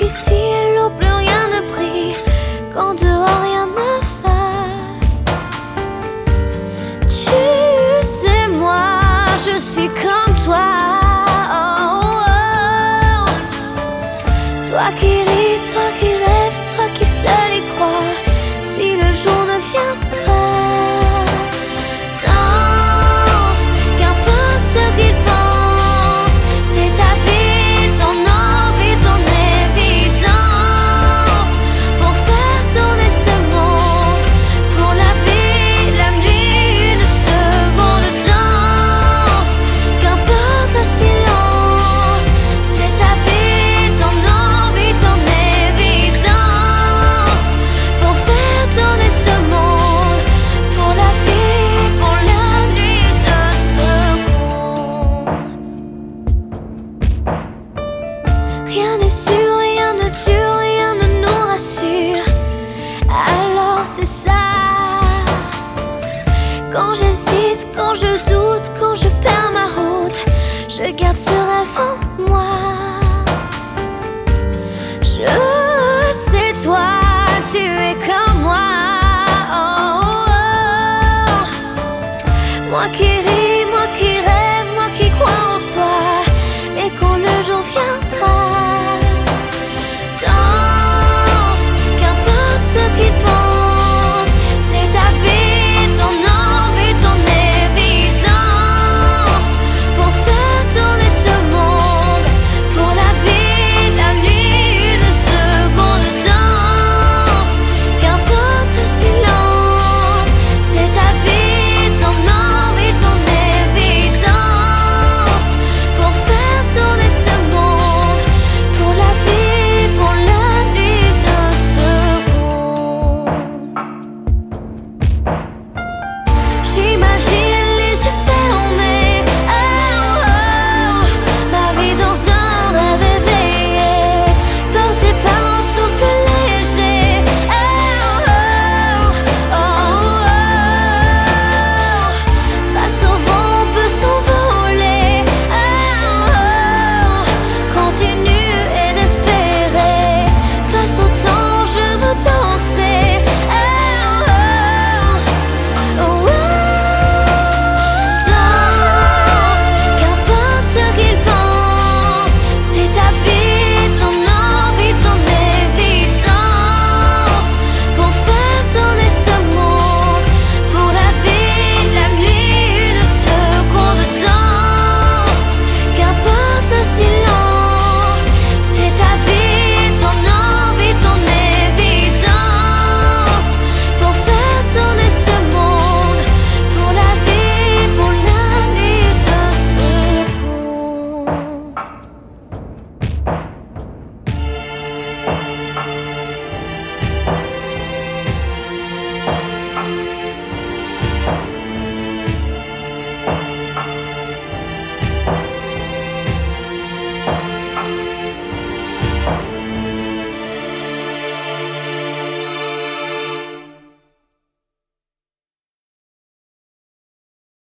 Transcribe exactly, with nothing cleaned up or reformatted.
difficile où plus rien ne brille, quand dehors rien ne va. Tu sais, moi, je suis comme toi. Oh, oh. Toi qui ris, toi qui rêves, toi qui seul y crois. Si le jour ne vient pas, danse, qu'importe ce qu'il pense. C'est ta vie, ton envie, ton évidence. Pour faire tourner ce monde, pour la vie, la nuit, une seconde danse. Qu'importe le silence, c'est ta vie, ton envie, ton évidence. Pour faire tourner ce monde, pour la vie, pour la nuit, une seconde. Rien n'est sûr, rien ne dure, rien ne nous rassure. Alors c'est ça. Quand j'hésite, quand je doute, quand je perds ma route, je garde ce rêve en